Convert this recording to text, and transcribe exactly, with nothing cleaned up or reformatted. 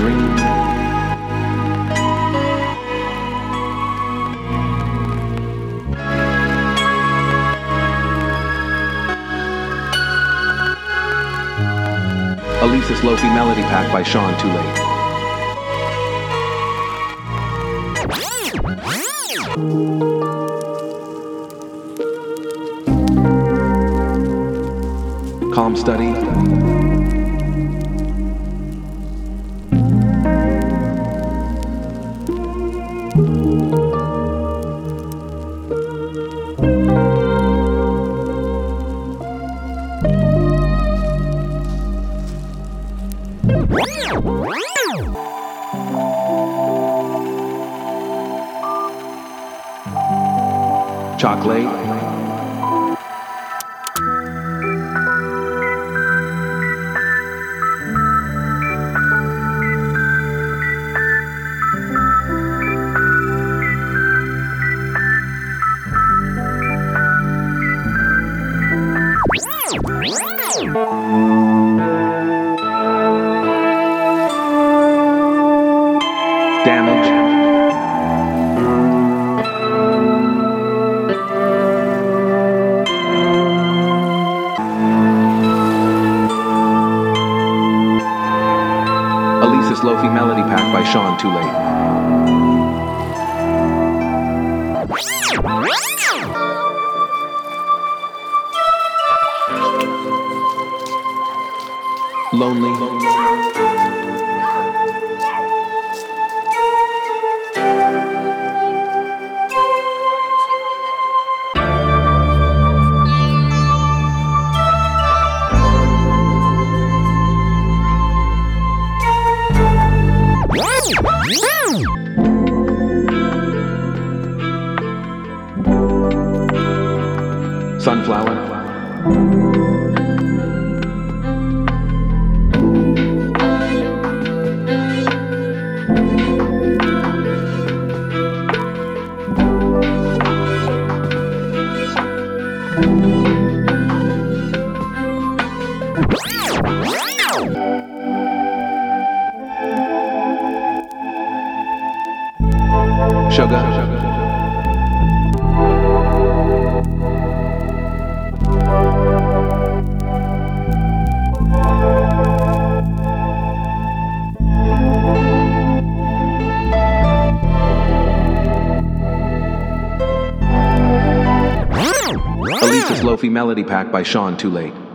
dream. Alesis Lofi Melody Pack by Sean Too Late. Calm Study. Chocolate. Damage. Alesis Lofi Melody Pack by Sean Too Late. Lonely. Sunflower. Sugar. Alesis Lofi Melody Pack by Sean Too Late.